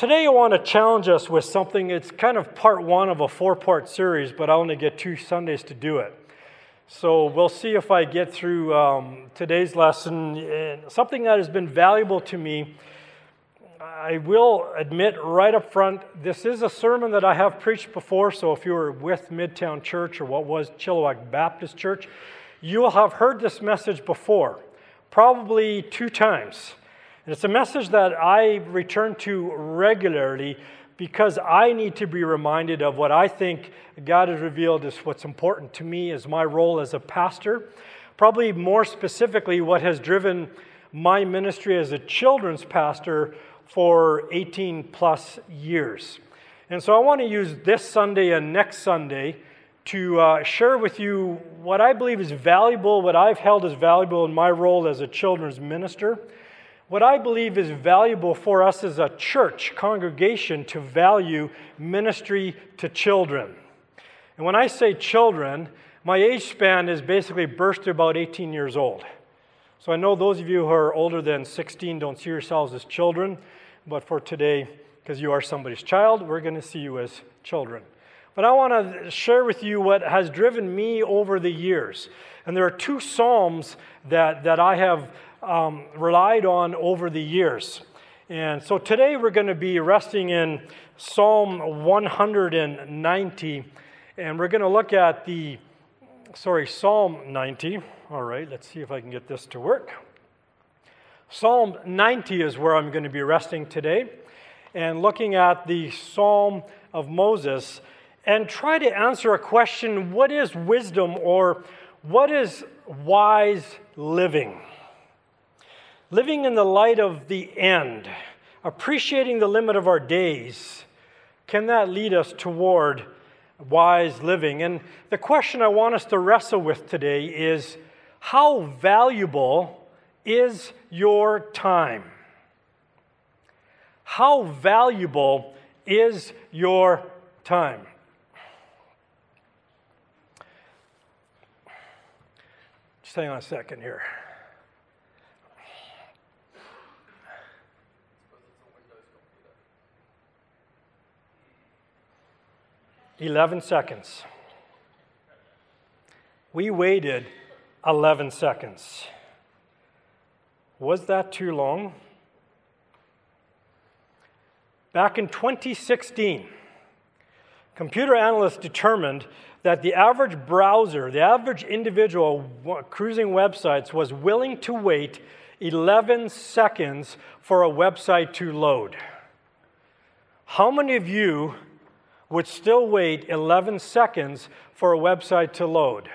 Today I want to challenge us with something. It's kind of part one of a four-part series, but I only get 2 Sundays to do it. So we'll see if I get through today's lesson. And something that has been valuable to me, I will admit right up front, this is a sermon that I have preached before, so if you were with Midtown Church or what was Chilliwack Baptist Church, you will have heard this message before, probably 2 times. And it's a message that I return to regularly because I need to be reminded of what I think God has revealed is what's important to me as my role as a pastor. Probably more specifically, what has driven my ministry as a children's pastor for 18 plus years. And so I want to use this Sunday and next Sunday to share with you what I believe is valuable, what I've held as valuable in my role as a children's minister. What I believe is valuable for us as a church congregation to value ministry to children. And when I say children, my age span is basically birth to about 18 years old. So I know those of you who are older than 16 don't see yourselves as children, but for today, because you are somebody's child, we're going to see you as children. But I want to share with you what has driven me over the years. And there are 2 Psalms that I have relied on over the years. And so today we're going to be resting in Psalm 190, and we're going to look at Psalm 90. All right, let's see if I can get this to work. Psalm 90 is where I'm going to be resting today, and looking at the Psalm of Moses, and try to answer a question: what is wisdom, or what is wise living? Living in the light of the end, appreciating the limit of our days, can that lead us toward wise living? And the question I want us to wrestle with today is, how valuable is your time? How valuable is your time? Just hang on a second here. "11 seconds. We waited 11 seconds. Was that too long? Back in 2016, computer analysts determined that the average browser, the average individual cruising websites, was willing to wait 11 seconds for a website to load. How many of you would still wait 11 seconds for a website to load?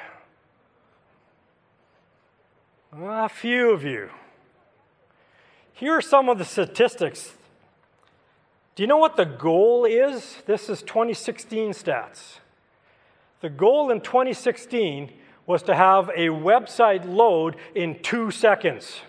A few of you. Here are some of the statistics. Do you know what the goal is? This is 2016 stats. The goal in 2016 was to have a website load in 2 seconds.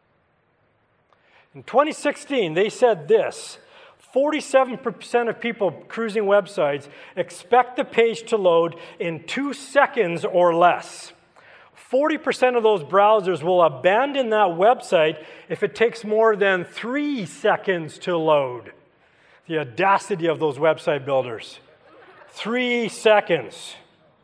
In 2016, they said this: 47% of people cruising websites expect the page to load in 2 seconds or less. 40% of those browsers will abandon that website if it takes more than 3 seconds to load. The audacity of those website builders. 3 seconds.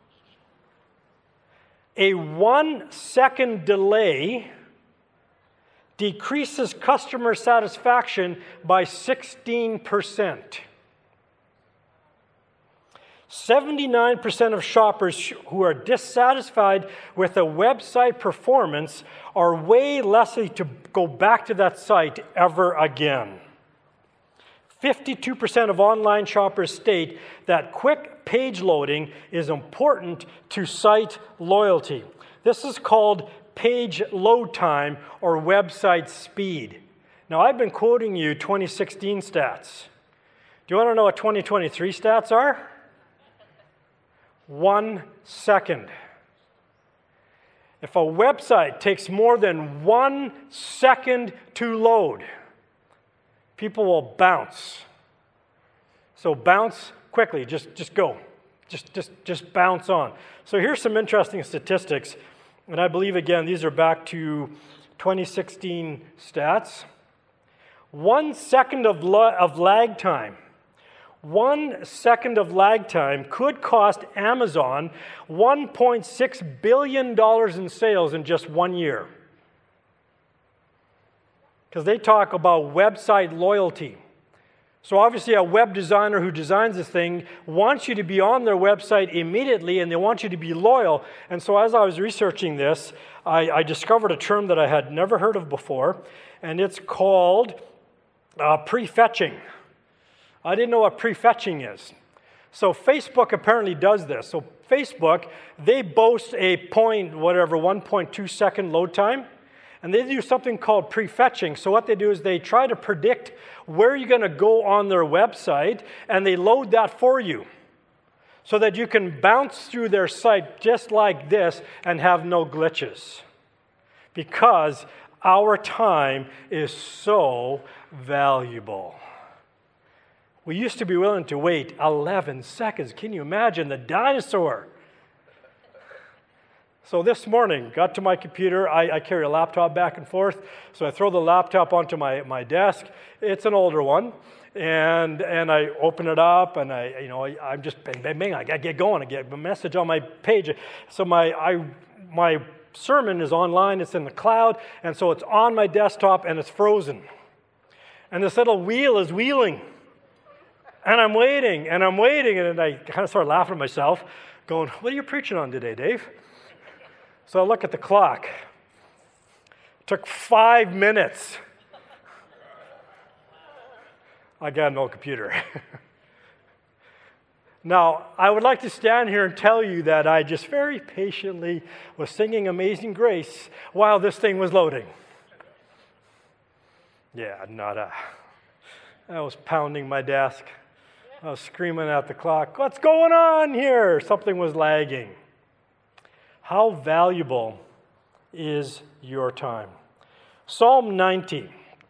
A 1-second delay decreases customer satisfaction by 16%. 79% of shoppers who are dissatisfied with a website performance are way less likely to go back to that site ever again. 52% of online shoppers state that quick page loading is important to site loyalty. This is called page load time or website speed. Now, I've been quoting you 2016 stats. Do you want to know what 2023 stats are? 1 second. If a website takes more than 1 second to load, people will bounce. So bounce quickly, just go. Just bounce on. So here's some interesting statistics. And I believe, again, these are back to 2016 stats. 1 second of lag time. 1 second of lag time could cost Amazon $1.6 billion in sales in just 1 year. Because they talk about website loyalty. So obviously a web designer who designs this thing wants you to be on their website immediately, and they want you to be loyal. And so as I was researching this, I discovered a term that I had never heard of before, and it's called prefetching. I didn't know what prefetching is. So Facebook apparently does this. So Facebook, they boast a 1.2 second load time. And they do something called prefetching. So what they do is they try to predict where you're going to go on their website, and they load that for you so that you can bounce through their site just like this and have no glitches. Because our time is so valuable. We used to be willing to wait 11 seconds. Can you imagine the dinosaur? So this morning, got to my computer. I carry a laptop back and forth, so I throw the laptop onto my desk. It's an older one, and I open it up, and I'm just bang, bang, bang. I got to get going. I get a message on my page. So my sermon is online. It's in the cloud, and so it's on my desktop, and it's frozen. And this little wheel is wheeling, and I'm waiting, and I kind of start laughing at myself, going, "What are you preaching on today, Dave?" So I look at the clock. It took 5 minutes. I got an old computer. Now, I would like to stand here and tell you that I just very patiently was singing Amazing Grace while this thing was loading. Yeah, nada. I was pounding my desk. I was screaming at the clock, "What's going on here?" Something was lagging. How valuable is your time? Psalm 90.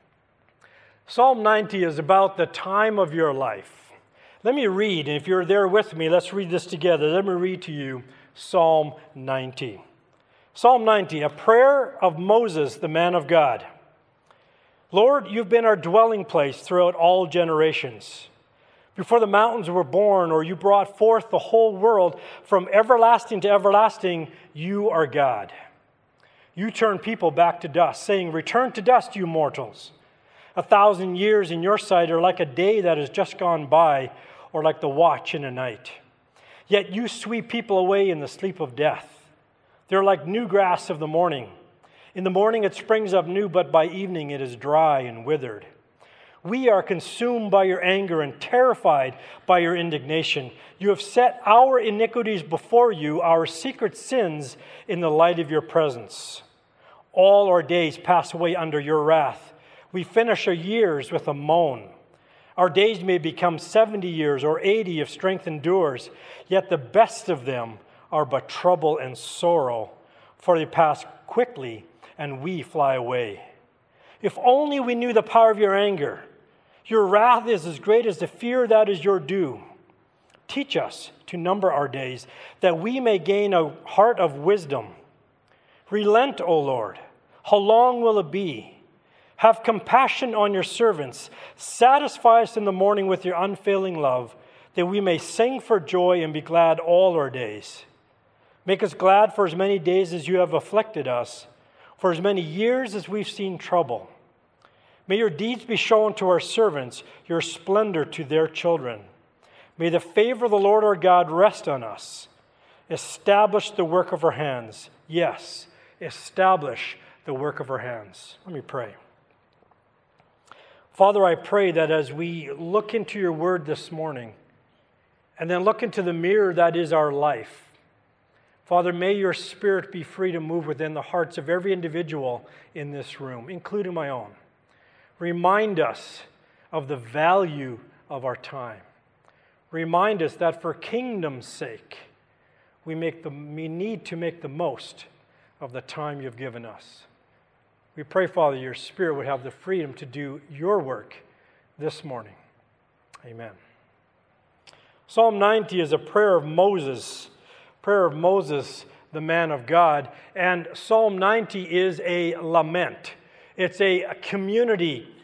Psalm 90 is about the time of your life. Let me read, and if you're there with me, let's read this together. Let me read to you Psalm 90. Psalm 90, a prayer of Moses, the man of God. Lord, you've been our dwelling place throughout all generations. Before the mountains were born, or you brought forth the whole world, from everlasting to everlasting, you are God. You turn people back to dust, saying, "Return to dust, you mortals." 1,000 years in your sight are like a day that has just gone by, or like the watch in a night. Yet you sweep people away in the sleep of death. They're like new grass of the morning. In the morning it springs up new, but by evening it is dry and withered. We are consumed by your anger and terrified by your indignation. You have set our iniquities before you, our secret sins in the light of your presence. All our days pass away under your wrath. We finish our years with a moan. Our days may become 70 years or 80 if strength endures, yet the best of them are but trouble and sorrow, for they pass quickly and we fly away. If only we knew the power of your anger. Your wrath is as great as the fear that is your due. Teach us to number our days, that we may gain a heart of wisdom. Relent, O Lord. How long will it be? Have compassion on your servants. Satisfy us in the morning with your unfailing love, that we may sing for joy and be glad all our days. Make us glad for as many days as you have afflicted us, for as many years as we've seen trouble. May your deeds be shown to our servants, your splendor to their children. May the favor of the Lord our God rest on us. Establish the work of our hands. Yes, establish the work of our hands. Let me pray. Father, I pray that as we look into your word this morning, and then look into the mirror that is our life, Father, may your Spirit be free to move within the hearts of every individual in this room, including my own. Remind us of the value of our time. Remind us that for kingdom's sake, we need to make the most of the time you've given us. We pray, Father, your Spirit would have the freedom to do your work this morning. Amen. Psalm 90 is a prayer of Moses, the man of God, and Psalm 90 is a lament. It's a community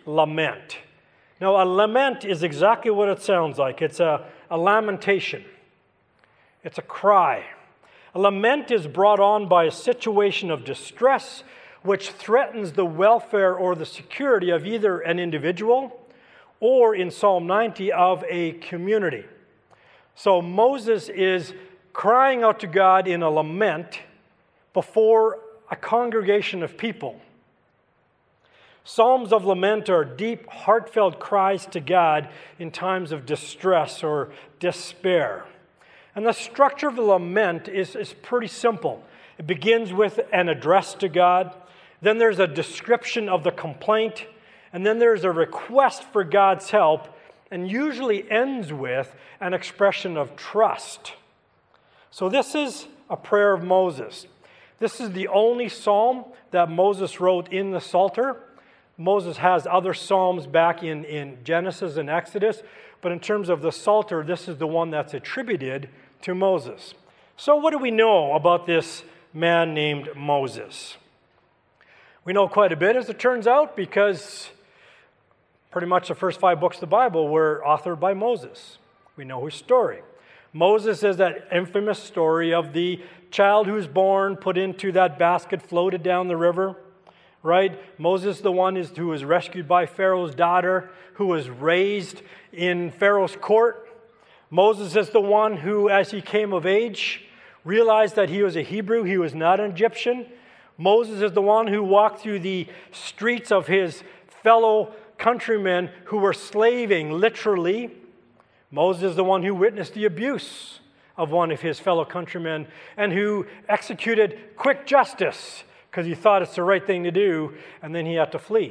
lament. Now, a lament is exactly what it sounds like. It's a lamentation. It's a cry. A lament is brought on by a situation of distress which threatens the welfare or the security of either an individual or, in Psalm 90, of a community. So Moses is crying out to God in a lament before a congregation of people. Psalms of lament are deep, heartfelt cries to God in times of distress or despair. And the structure of a lament is pretty simple. It begins with an address to God, then there's a description of the complaint, and then there's a request for God's help, and usually ends with an expression of trust. So this is a prayer of Moses. This is the only psalm that Moses wrote in the Psalter. Moses has other psalms back in Genesis and Exodus, but in terms of the Psalter, this is the one that's attributed to Moses. So what do we know about this man named Moses? We know quite a bit, as it turns out, because pretty much the first 5 books of the Bible were authored by Moses. We know his story. Moses is that infamous story of the child who's born, put into that basket, floated down the river, right? Moses, the one who was rescued by Pharaoh's daughter, who was raised in Pharaoh's court. Moses is the one who, as he came of age, realized that he was a Hebrew, he was not an Egyptian. Moses is the one who walked through the streets of his fellow countrymen who were slaving, literally. Moses is the one who witnessed the abuse of one of his fellow countrymen and who executed quick justice because he thought it's the right thing to do, and then he had to flee.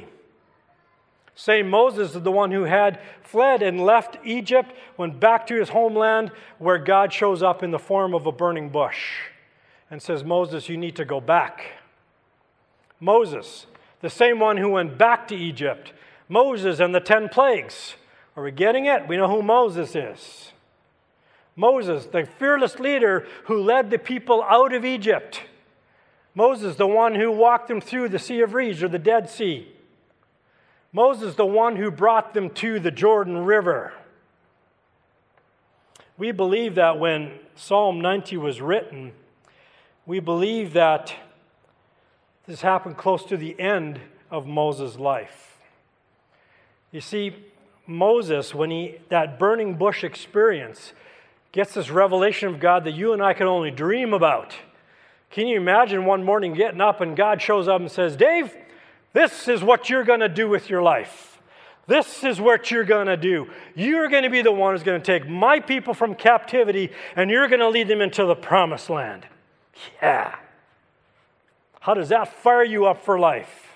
Same Moses is the one who had fled and left Egypt, went back to his homeland, where God shows up in the form of a burning bush and says, Moses, you need to go back. Moses, the same one who went back to Egypt. Moses and the 10 plagues. Are we getting it? We know who Moses is. Moses, the fearless leader who led the people out of Egypt. Moses, the one who walked them through the Sea of Reeds, or the Dead Sea. Moses, the one who brought them to the Jordan River. We believe that when Psalm 90 was written, we believe that this happened close to the end of Moses' life. You see, Moses, when that burning bush experience, gets this revelation of God that you and I can only dream about. Can you imagine one morning getting up and God shows up and says, Dave, this is what you're going to do with your life. This is what you're going to do. You're going to be the one who's going to take my people from captivity and you're going to lead them into the promised land. Yeah. How does that fire you up for life?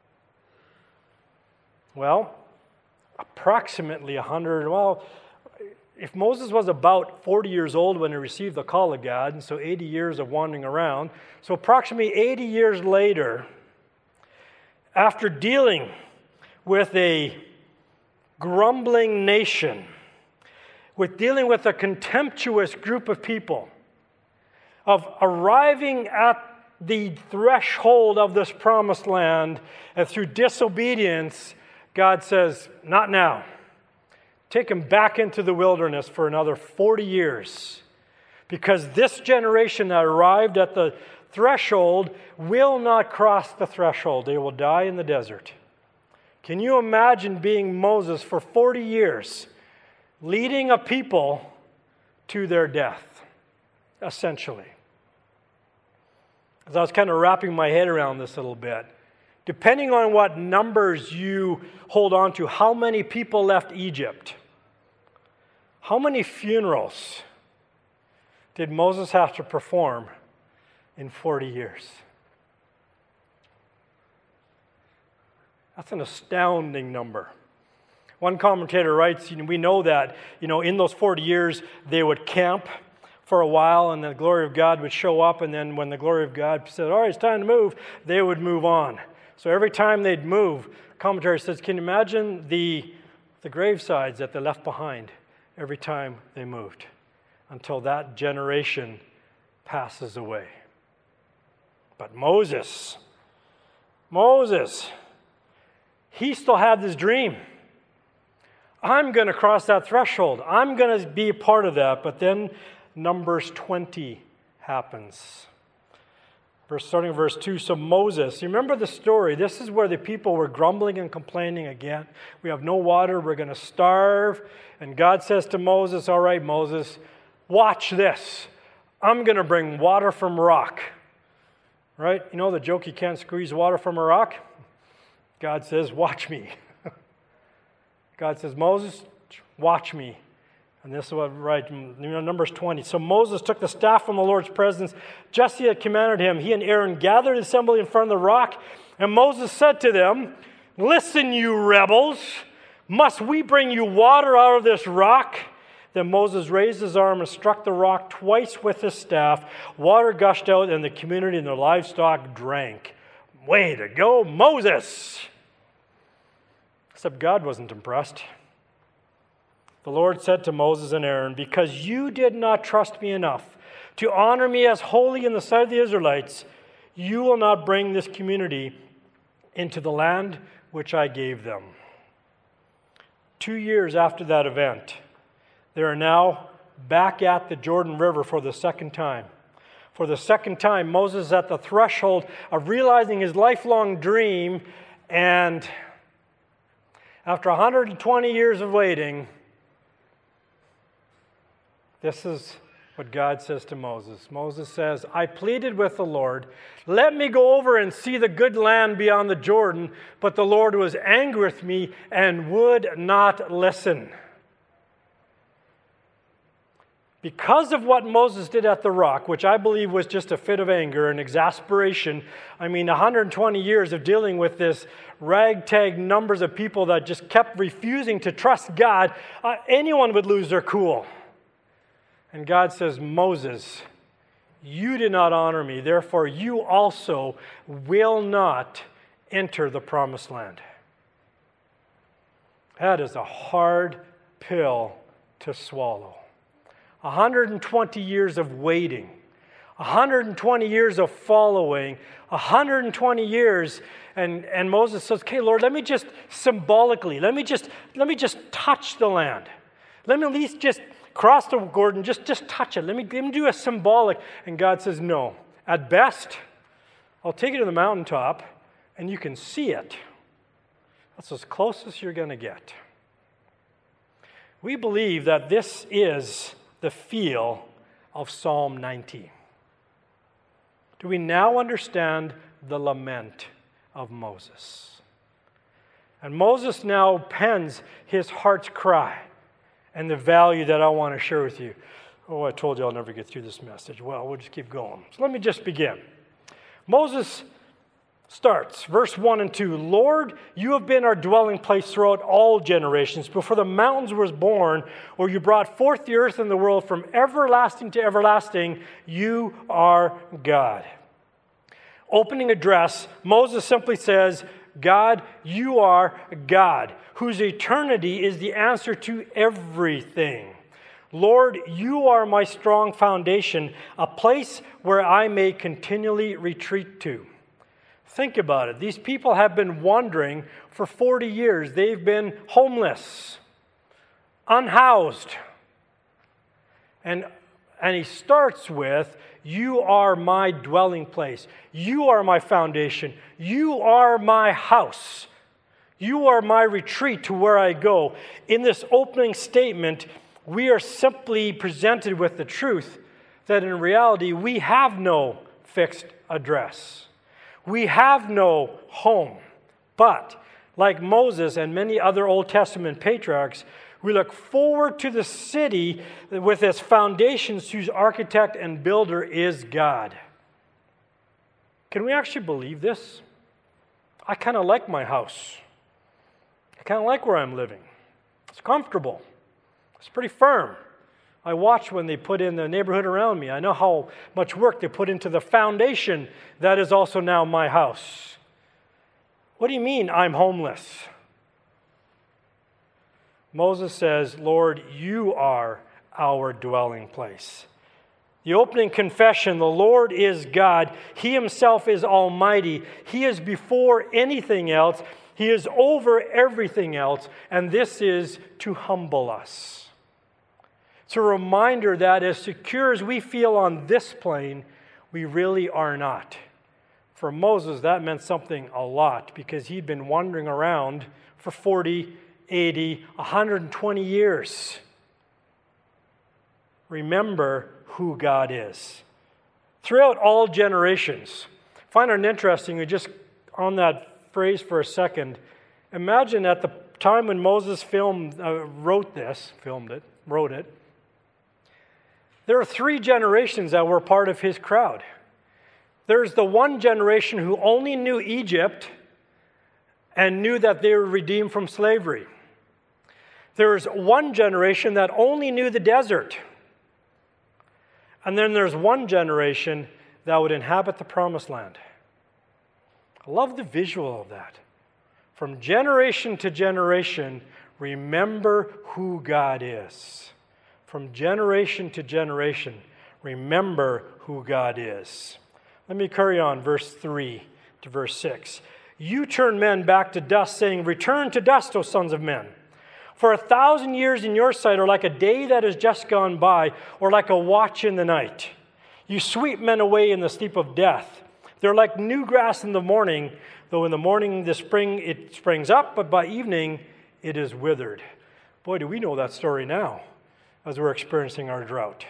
Well, approximately 100, if Moses was about 40 years old when he received the call of God, and so 80 years of wandering around, so approximately 80 years later, after dealing with a grumbling nation, with dealing with a contemptuous group of people, of arriving at the threshold of this promised land, and through disobedience, God says, not now. Take him back into the wilderness for another 40 years. Because this generation that arrived at the threshold will not cross the threshold. They will die in the desert. Can you imagine being Moses for 40 years, leading a people to their death, essentially? As I was kind of wrapping my head around this a little bit, depending on what numbers you hold on to, how many people left Egypt? How many funerals did Moses have to perform in 40 years? That's an astounding number. One commentator writes, we know that, in those 40 years, they would camp for a while, and the glory of God would show up, and then when the glory of God said, all right, it's time to move, they would move on. So every time they'd move, commentary says, can you imagine the gravesides that they left behind every time they moved until that generation passes away? But Moses, he still had this dream. I'm going to cross that threshold. I'm going to be a part of that. But then Numbers 20 happens. Starting in verse 2, so Moses, you remember the story. This is where the people were grumbling and complaining again. We have no water, we're going to starve. And God says to Moses, all right, Moses, watch this. I'm going to bring water from rock. Right? You know the joke, you can't squeeze water from a rock? God says, watch me. God says, Moses, watch me. And this is what, right, Numbers 20. So Moses took the staff from the Lord's presence, just as he had commanded him. He and Aaron gathered the assembly in front of the rock, and Moses said to them, listen, you rebels, must we bring you water out of this rock? Then Moses raised his arm and struck the rock twice with his staff. Water gushed out, and the community and their livestock drank. Way to go, Moses! Except God wasn't impressed. The Lord said to Moses and Aaron, because you did not trust me enough to honor me as holy in the sight of the Israelites, you will not bring this community into the land which I gave them. 2 years after that event, they are now back at the Jordan River for the second time. For the second time, Moses is at the threshold of realizing his lifelong dream, and after 120 years of waiting, this is what God says to Moses. Moses says, I pleaded with the Lord, let me go over and see the good land beyond the Jordan, but the Lord was angry with me and would not listen. Because of what Moses did at the rock, which I believe was just a fit of anger and exasperation, 120 years of dealing with this ragtag numbers of people that just kept refusing to trust God, anyone would lose their cool. And God says, Moses, you did not honor me, therefore you also will not enter the promised land. That is a hard pill to swallow. 120 years of waiting, 120 years of following, 120 years, and Moses says, okay, Lord, let me just symbolically, let me just touch the land. Let me at least just cross the Jordan, just touch it. Let me do a symbolic. And God says, no. At best, I'll take you to the mountaintop, and you can see it. That's as close as you're going to get. We believe that this is the feel of Psalm 90. Do we now understand the lament of Moses? And Moses now pens his heart's cry and the value that I want to share with you. Oh, I told you I'll never get through this message. Well, we'll just keep going. So let me just begin. Moses starts, verse 1 and 2. Lord, you have been our dwelling place throughout all generations. Before the mountains was born, or you brought forth the earth and the world, from everlasting to everlasting, you are God. Opening address, Moses simply says, God, you are God, whose eternity is the answer to everything. Lord, you are my strong foundation, a place where I may continually retreat to. Think about it. These people have been wandering for 40 years. They've been homeless, unhoused. And he starts with, you are my dwelling place. You are my foundation. You are my house. You are my retreat to where I go. In this opening statement, we are simply presented with the truth that in reality, we have no fixed address. We have no home. But, like Moses and many other Old Testament patriarchs, we look forward to the city with its foundations, whose architect and builder is God. Can we actually believe this? I kind of like my house. I kind of like where I'm living. It's comfortable. It's pretty firm. I watch when they put in the neighborhood around me. I know how much work they put into the foundation that is also now my house. What do you mean I'm homeless? Moses says, Lord, you are our dwelling place. The opening confession, the Lord is God. He himself is almighty. He is before anything else. He is over everything else, and this is to humble us. It's a reminder that as secure as we feel on this plane, we really are not. For Moses, that meant something a lot because he'd been wandering around for 40, 80, 120 years. Remember who God is. Throughout all generations. I find it interesting, we just on that phrase for a second, imagine at the time when Moses wrote it, there are 3 generations that were part of his crowd. There's the one generation who only knew Egypt and knew that they were redeemed from slavery. There's one generation that only knew the desert. And then there's one generation that would inhabit the promised land. I love the visual of that. From generation to generation, remember who God is. From generation to generation, remember who God is. Let me carry on, verse 3 to verse 6. You turn men back to dust, saying, return to dust, O sons of men. For 1,000 years in your sight are like a day that has just gone by, or like a watch in the night. You sweep men away in the sleep of death. They're like new grass in the morning, though in the morning it springs up, but by evening it is withered. Boy, do we know that story now as we're experiencing our drought.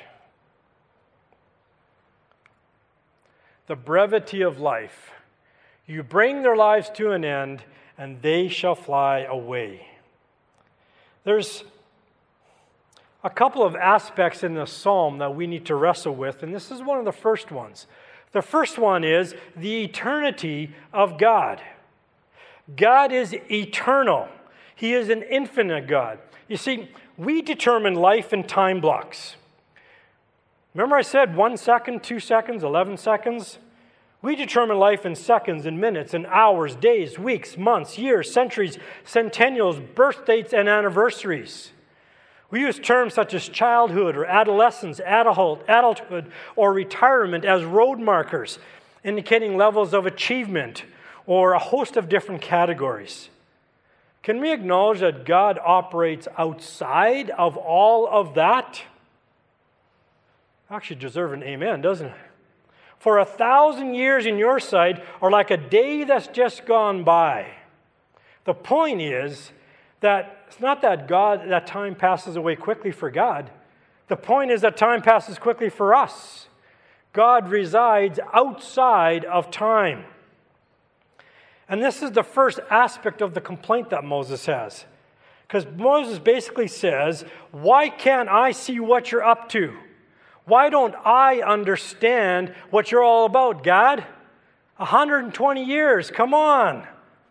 The brevity of life. You bring their lives to an end, and they shall fly away. There's a couple of aspects in this psalm that we need to wrestle with, and this is one of the first ones. The first one is the eternity of God. God is eternal. He is an infinite God. You see, we determine life in time blocks. Remember I said 1 second, 2 seconds, 11 seconds? We determine life in seconds and minutes and hours, days, weeks, months, years, centuries, centennials, birth dates, and anniversaries. We use terms such as childhood or adolescence, adulthood, or retirement as road markers, indicating levels of achievement or a host of different categories. Can we acknowledge that God operates outside of all of that? Actually deserve an amen, doesn't it? For 1,000 years in your sight are like a day that's just gone by. The point is that it's not that time passes away quickly for God. The point is that time passes quickly for us. God resides outside of time. And this is the first aspect of the complaint that Moses has. Because Moses basically says, why can't I see what you're up to? Why don't I understand what you're all about, God? 120 years, come on.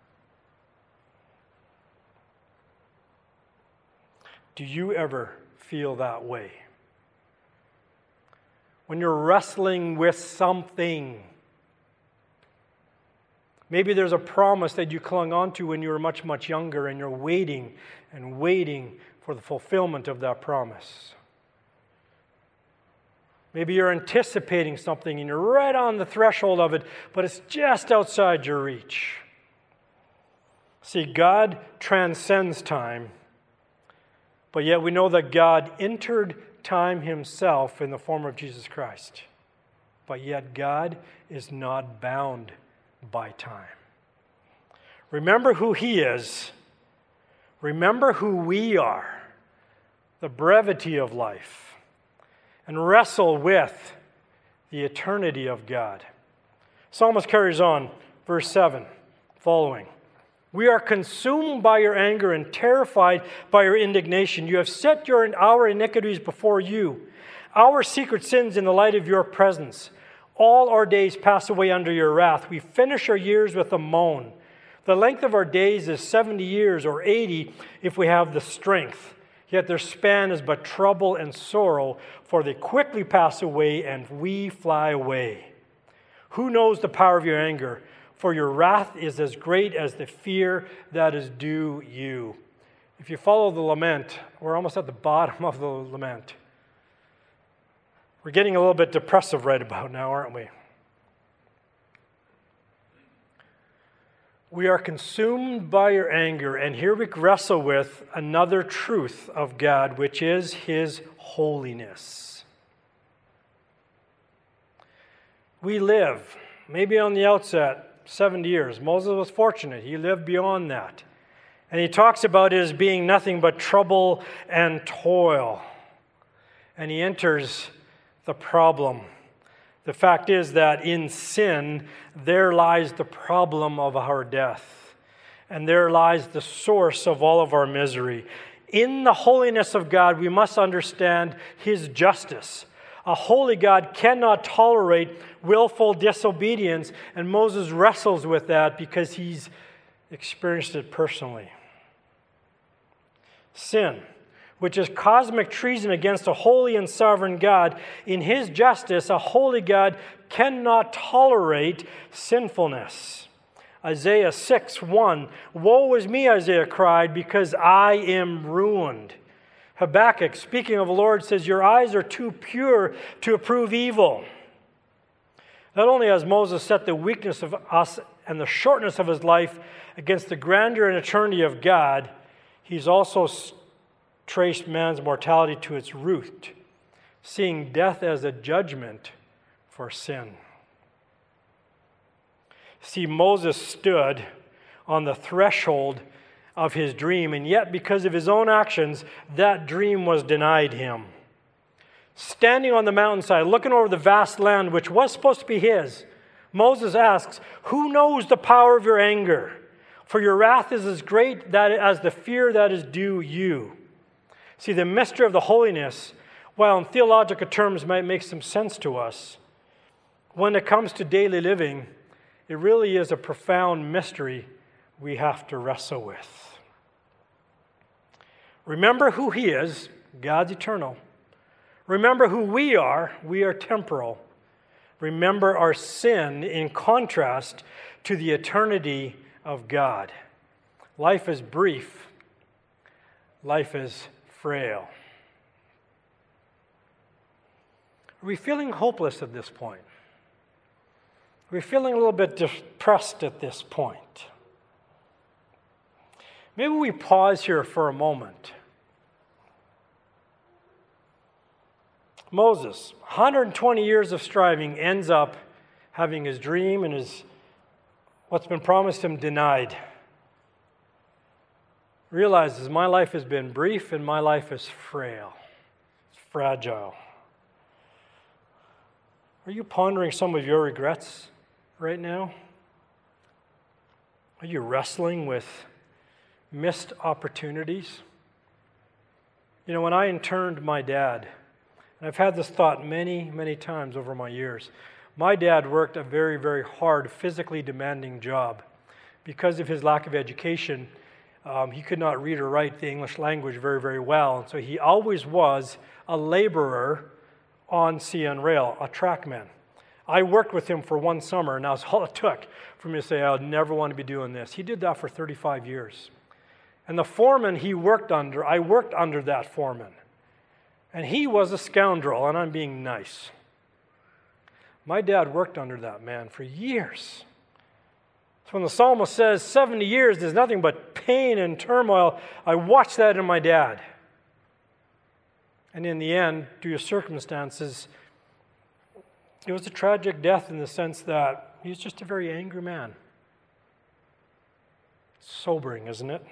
Do you ever feel that way? When you're wrestling with something, maybe there's a promise that you clung on to when you were much, much younger, and you're waiting and waiting for the fulfillment of that promise. Maybe you're anticipating something and you're right on the threshold of it, but it's just outside your reach. See, God transcends time, but yet we know that God entered time himself in the form of Jesus Christ. But yet God is not bound by time. Remember who he is. Remember who we are. The brevity of life. And wrestle with the eternity of God. Psalmist carries on, verse 7, following. We are consumed by your anger and terrified by your indignation. You have set our iniquities before you, our secret sins in the light of your presence. All our days pass away under your wrath. We finish our years with a moan. The length of our days is 70 years or 80 if we have the strength. Yet their span is but trouble and sorrow, for they quickly pass away and we fly away. Who knows the power of your anger? For your wrath is as great as the fear that is due you. If you follow the lament, we're almost at the bottom of the lament. We're getting a little bit depressive right about now, aren't we? We are consumed by your anger, and here we wrestle with another truth of God, which is His holiness. We live, maybe on the outset, 70 years. Moses was fortunate. He lived beyond that. And he talks about it as being nothing but trouble and toil. And he enters the problem. The fact is that in sin, there lies the problem of our death. And there lies the source of all of our misery. In the holiness of God, we must understand His justice. A holy God cannot tolerate willful disobedience, and Moses wrestles with that because he's experienced it personally. Sin, which is cosmic treason against a holy and sovereign God, in His justice, a holy God cannot tolerate sinfulness. Isaiah 6:1, "Woe is me," Isaiah cried, "because I am ruined." Habakkuk, speaking of the Lord, says, "Your eyes are too pure to approve evil." Not only has Moses set the weakness of us and the shortness of his life against the grandeur and eternity of God, he's also traced man's mortality to its root, seeing death as a judgment for sin. See, Moses stood on the threshold of his dream, and yet because of his own actions, that dream was denied him. Standing on the mountainside, looking over the vast land which was supposed to be his, Moses asks, "Who knows the power of your anger? For your wrath is as great as the fear that is due you." See, the mystery of the holiness, while in theological terms might make some sense to us, when it comes to daily living, it really is a profound mystery we have to wrestle with. Remember who He is, God's eternal. Remember who we are temporal. Remember our sin in contrast to the eternity of God. Life is brief. Life is frail. Are we feeling hopeless at this point? Are we feeling a little bit depressed at this point? Maybe we pause here for a moment. Moses, 120 years of striving, ends up having his dream and what's been promised him denied. Realizes my life has been brief and my life is frail. It's fragile. Are you pondering some of your regrets right now? Are you wrestling with missed opportunities? You know, when I interned my dad, and I've had this thought many, many times over my years, my dad worked a very, very hard, physically demanding job. Because of his lack of education, he could not read or write the English language very, very well. And so he always was a laborer on CN Rail, a trackman. I worked with him for one summer, and that was all it took for me to say, I would never want to be doing this. He did that for 35 years. And the foreman he worked under, I worked under that foreman. And he was a scoundrel, and I'm being nice. My dad worked under that man for years. So when the psalmist says 70 years, there's nothing but pain and turmoil, I watched that in my dad. And in the end, due to circumstances, it was a tragic death in the sense that he was just a very angry man. Sobering, isn't it?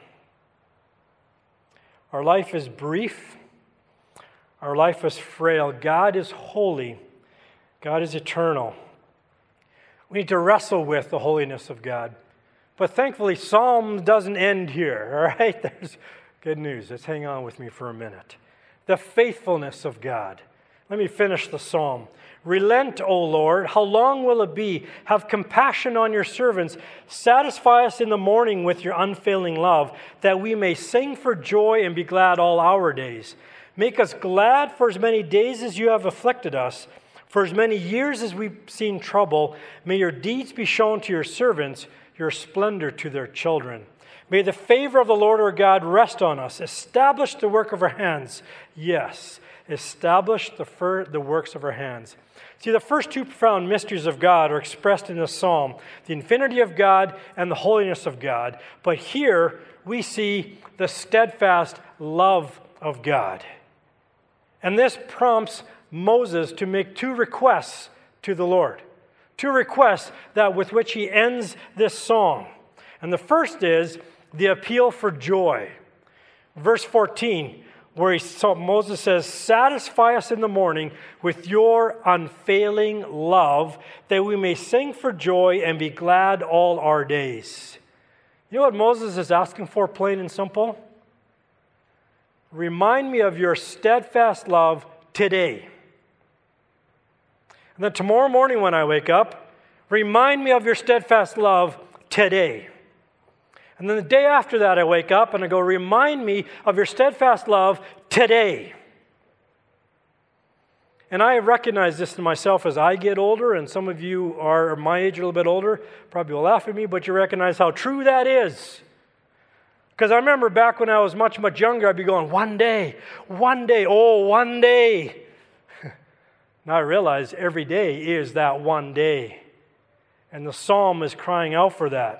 Our life is brief. Our life is frail. God is holy. God is eternal. We need to wrestle with the holiness of God. But thankfully, Psalm doesn't end here, all right? There's good news. Let's hang on with me for a minute. The faithfulness of God. Let me finish the psalm. Relent, O Lord, how long will it be? Have compassion on your servants. Satisfy us in the morning with your unfailing love, that we may sing for joy and be glad all our days. Make us glad for as many days as you have afflicted us. For as many years as we've seen trouble, may your deeds be shown to your servants, your splendor to their children. May the favor of the Lord our God rest on us. Establish the work of our hands. Yes, establish the works of our hands. See, the first two profound mysteries of God are expressed in this psalm, the infinity of God and the holiness of God. But here we see the steadfast love of God. And this prompts Moses to make two requests to the Lord. Two requests with which he ends this song. And the first is the appeal for joy. Verse 14, where Moses says, satisfy us in the morning with your unfailing love, that we may sing for joy and be glad all our days. You know what Moses is asking for, plain and simple? Remind me of your steadfast love today. And then tomorrow morning when I wake up, remind me of your steadfast love today. And then the day after that I wake up and I go, remind me of your steadfast love today. And I recognize this in myself as I get older, and some of you are my age, a little bit older, probably will laugh at me, but you recognize how true that is. Because I remember back when I was much, much younger, I'd be going, one day, oh, one day. Now I realize every day is that one day. And the psalm is crying out for that.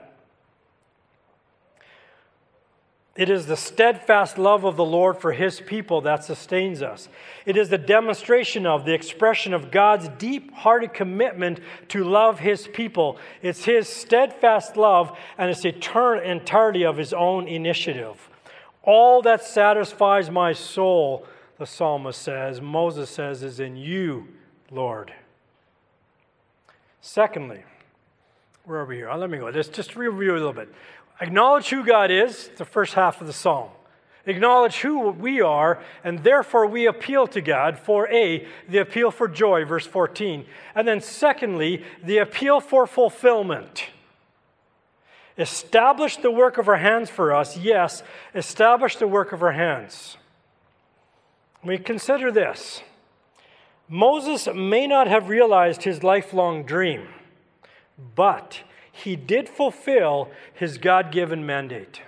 It is the steadfast love of the Lord for his people that sustains us. It is the demonstration of, the expression of God's deep-hearted commitment to love his people. It's his steadfast love and its entirety of his own initiative. All that satisfies my soul, the psalmist says, Moses says, is in you, Lord. Secondly, where are we here? Let me go. Let's just review a little bit. Acknowledge who God is, the first half of the psalm. Acknowledge who we are, and therefore we appeal to God for the appeal for joy, verse 14. And then secondly, the appeal for fulfillment. Establish the work of our hands for us. Yes, establish the work of our hands. We consider this. Moses may not have realized his lifelong dream, but he did fulfill his God-given mandate.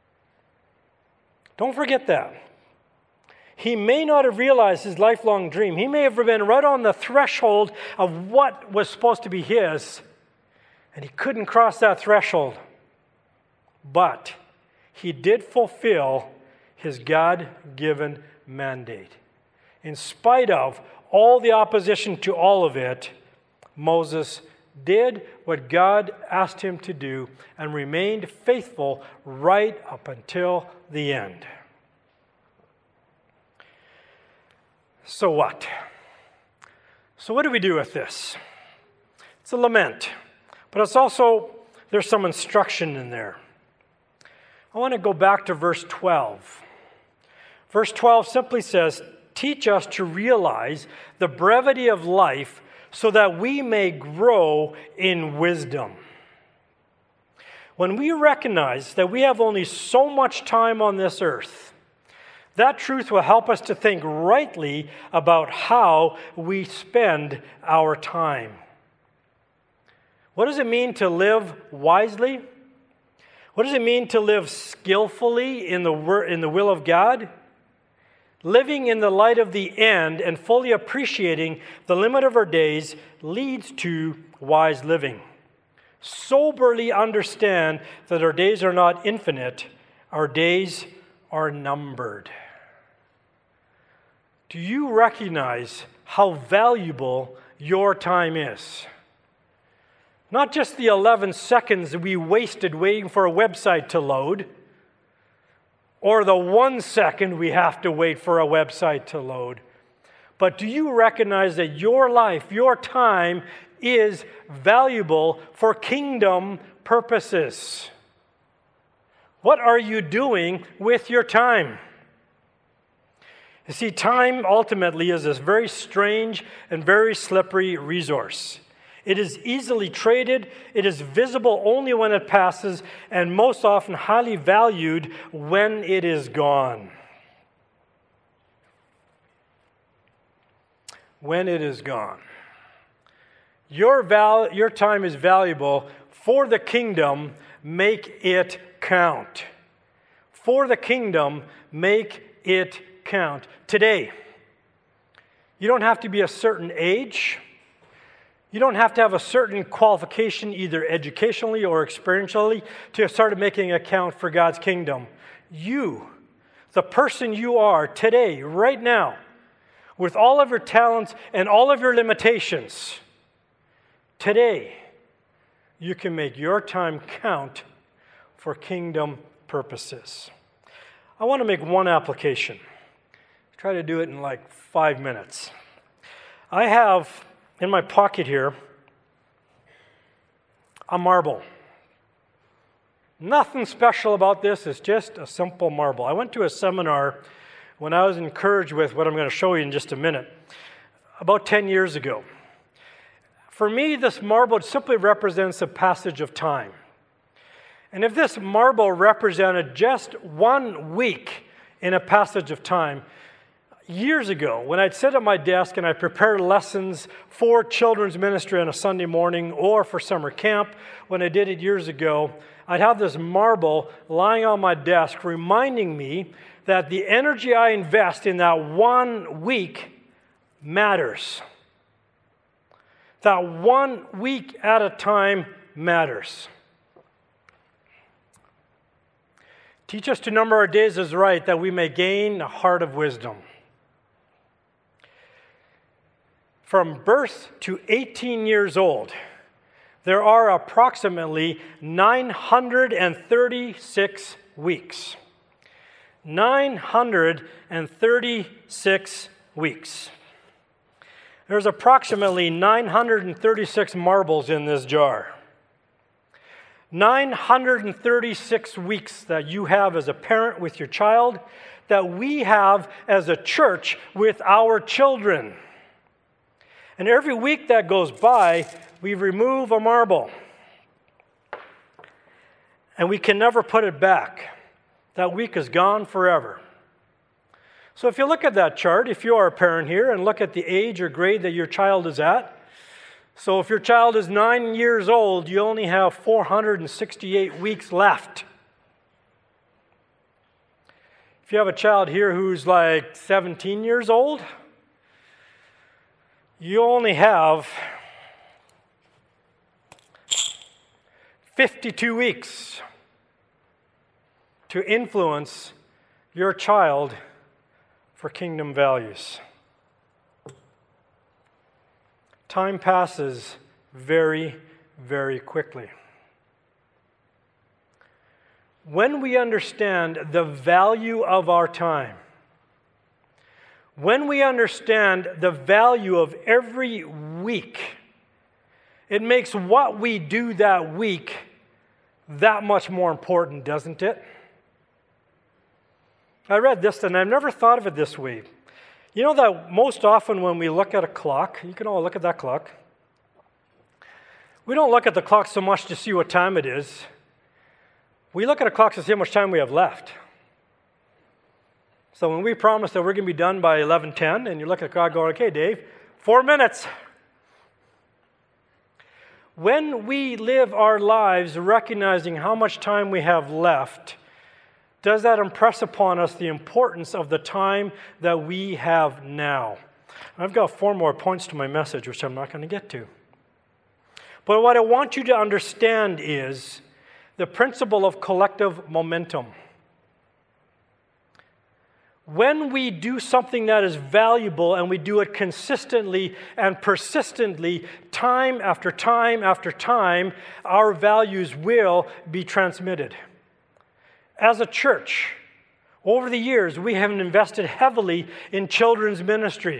Don't forget that. He may not have realized his lifelong dream. He may have been right on the threshold of what was supposed to be his, and he couldn't cross that threshold. But he did fulfill his God-given mandate. In spite of all the opposition to all of it, Moses did what God asked him to do and remained faithful right up until the end. So what? So what do we do with this? It's a lament, but it's also, there's some instruction in there. I want to go back to verse 12. Verse 12 simply says, teach us to realize the brevity of life so that we may grow in wisdom. When we recognize that we have only so much time on this earth, that truth will help us to think rightly about how we spend our time. What does it mean to live wisely? What does it mean to live skillfully in the will of God? Living in the light of the end and fully appreciating the limit of our days leads to wise living. Soberly understand that our days are not infinite, our days are numbered. Do you recognize how valuable your time is? Not just the 11 seconds we wasted waiting for a website to load, or the 1 second we have to wait for a website to load. But do you recognize that your life, your time, is valuable for kingdom purposes? What are you doing with your time? You see, time ultimately is this very strange and very slippery resource. It is easily traded, it is visible only when it passes, and most often highly valued when it is gone. When it is gone. Your time is valuable for the kingdom. Make it count. for the kingdom, make it count. Today, you don't have to be a certain age. You don't have to have a certain qualification, either educationally or experientially, to start making an account for God's kingdom. You, the person you are today, right now, with all of your talents and all of your limitations, today, you can make your time count for kingdom purposes. I want to make one application. Try to do it in like 5 minutes. I have in my pocket here a marble. Nothing special about this. It's just a simple marble. I went to a seminar when I was encouraged with what I'm going to show you in just a minute, about 10 years ago. For me, this marble simply represents a passage of time. And if this marble represented just 1 week in a passage of time, years ago, when I'd sit at my desk and I prepared lessons for children's ministry on a Sunday morning or for summer camp, when I did it years ago, I'd have this marble lying on my desk reminding me that the energy I invest in that 1 week matters. That 1 week at a time matters. Teach us to number our days as right, that we may gain a heart of wisdom. From birth to 18 years old, there are approximately 936 weeks. 936 weeks. There's approximately 936 marbles in this jar. 936 weeks that you have as a parent with your child, that we have as a church with our children. And every week that goes by, we remove a marble. And we can never put it back. That week is gone forever. So if you look at that chart, if you are a parent here, and look at the age or grade that your child is at, so if your child is 9 years old, you only have 468 weeks left. If you have a child here who's like 17 years old, you only have 52 weeks to influence your child for kingdom values. Time passes very, very quickly. When we understand the value of our time, when we understand the value of every week, it makes what we do that week that much more important, doesn't it? I read this and I've never thought of it this way. You know that most often when we look at a clock, you can all look at that clock. We don't look at the clock so much to see what time it is. We look at a clock to see how much time we have left. So when we promise that we're going to be done by 11:10, and you look at the clock going, okay, Dave, 4 minutes. When we live our lives recognizing how much time we have left, does that impress upon us the importance of the time that we have now? I've got 4 more points to my message, which I'm not going to get to. But what I want you to understand is the principle of collective momentum. When we do something that is valuable and we do it consistently and persistently, time after time after time, our values will be transmitted. As a church, over the years, we have invested heavily in children's ministries.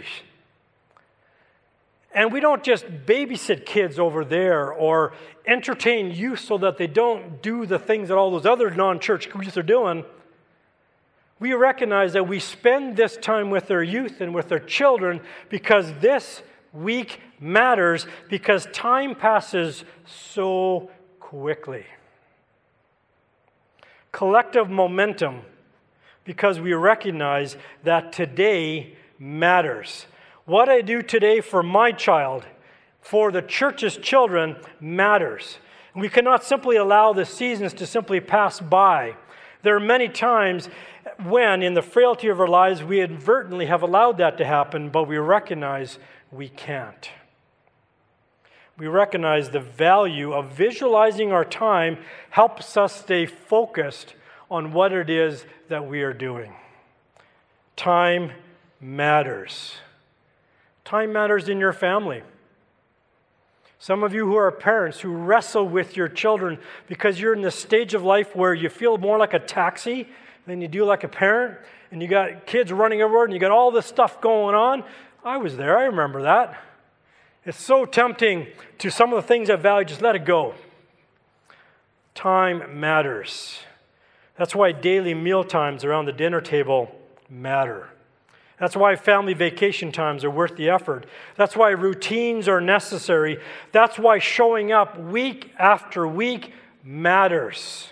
And we don't just babysit kids over there or entertain youth so that they don't do the things that all those other non-church youth are doing. We recognize that we spend this time with their youth and with their children because this week matters, because time passes so quickly. Collective momentum, because we recognize that today matters. What I do today for my child, for the church's children, matters. We cannot simply allow the seasons to simply pass by. There are many times when, in the frailty of our lives, we inadvertently have allowed that to happen, but we recognize we can't. We recognize the value of visualizing our time helps us stay focused on what it is that we are doing. Time matters. Time matters in your family. Some of you who are parents who wrestle with your children because you're in the stage of life where you feel more like a taxi than you do like a parent, and you got kids running everywhere and you got all this stuff going on. I was there, I remember that. It's so tempting to some of the things I value, just let it go. Time matters. That's why daily meal times around the dinner table matter. That's why family vacation times are worth the effort. That's why routines are necessary. That's why showing up week after week matters.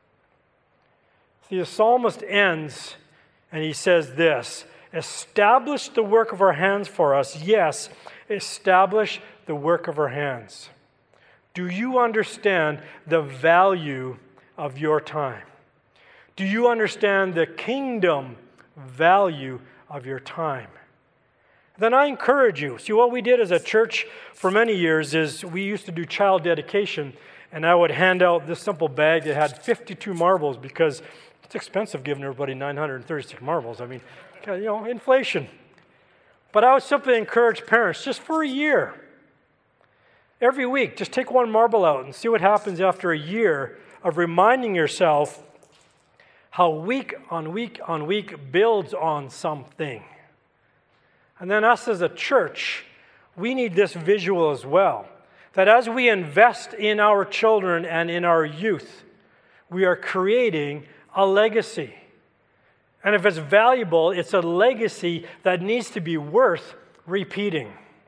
See, the psalmist ends and he says this, establish the work of our hands for us. Yes, establish the work of our hands. Do you understand the value of your time? Do you understand the kingdom value of your time? Then I encourage you. See, what we did as a church for many years is we used to do child dedication, and I would hand out this simple bag that had 52 marbles because it's expensive giving everybody 936 marbles. I mean, inflation. But I would simply encourage parents just for a year. Every week, just take one marble out and see what happens after a year of reminding yourself how week on week on week builds on something. And then us as a church, we need this visual as well. That as we invest in our children and in our youth, we are creating a legacy. And if it's valuable, it's a legacy that needs to be worth repeating.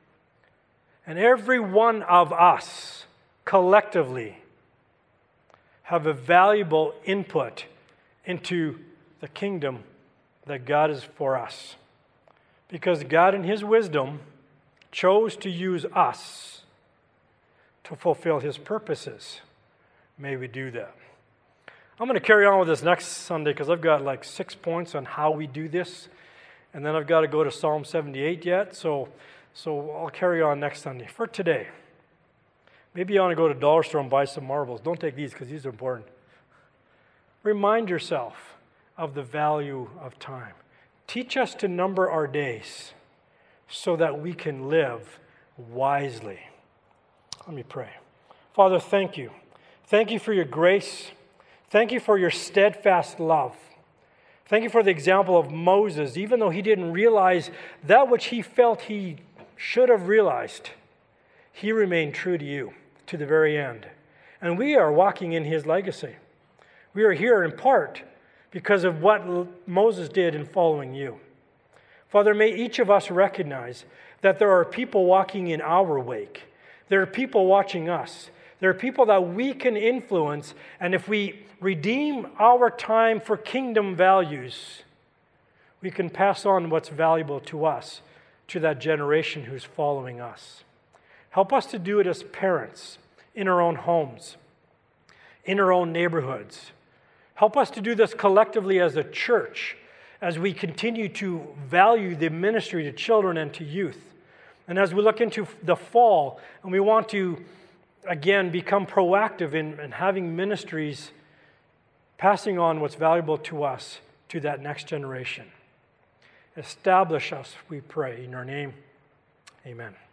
And every one of us, collectively, have a valuable input into the kingdom that God is for us. Because God in His wisdom chose to use us to fulfill His purposes. May we do that. I'm going to carry on with this next Sunday because I've got like 6 points on how we do this. And then I've got to go to Psalm 78 yet. So I'll carry on next Sunday. For today, maybe you want to go to Dollar Store and buy some marbles. Don't take these because these are important. Remind yourself of the value of time. Teach us to number our days so that we can live wisely. Let me pray. Father, thank you. Thank you for your grace. Thank you for your steadfast love. Thank you for the example of Moses. Even though he didn't realize that which he felt he should have realized, he remained true to you to the very end. And we are walking in his legacy. We are here in part because of what Moses did in following you. Father, may each of us recognize that there are people walking in our wake. There are people watching us. There are people that we can influence, and if we redeem our time for kingdom values, we can pass on what's valuable to us to that generation who's following us. Help us to do it as parents, in our own homes, in our own neighborhoods. Help us to do this collectively as a church as we continue to value the ministry to children and to youth. And as we look into the fall and we want to, again, become proactive in having ministries passing on what's valuable to us to that next generation. Establish us, we pray. In your name, amen.